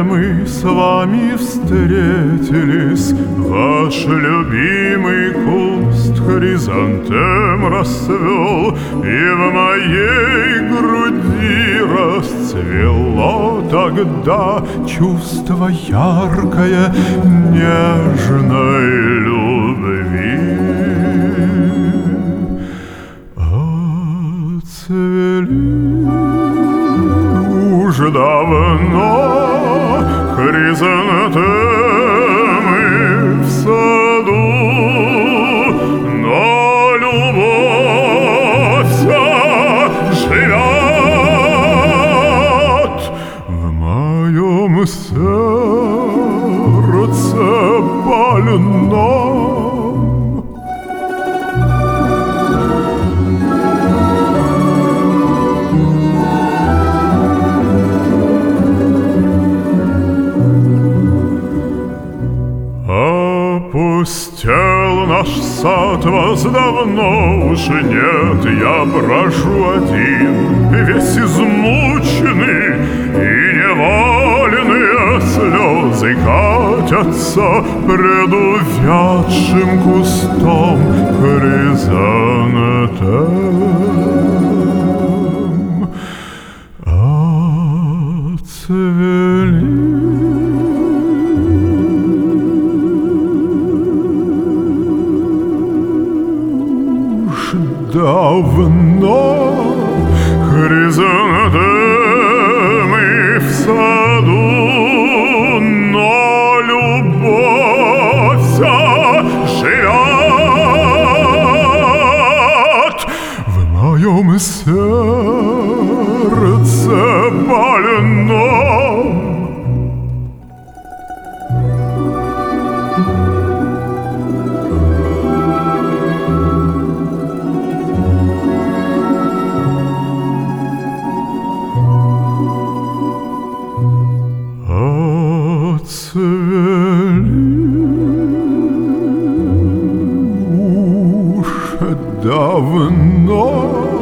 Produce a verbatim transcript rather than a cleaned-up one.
мы с вами встретились, ваш любимый куст хризантем расцвел, и в моей груди расцвело тогда чувство яркое нежной любви. Отцвели уж давно хризантемы в саду, но любовь вся живет в моем сердце больном. Опустел наш сад вас давно уже нет, я брожу один, весь измученный, и невольные слезы катятся пред увядшим кустом хризантем. Отцвели давно хризантемы в саду, но любовь вся живет в моем сердце больном. Отцвели уж давно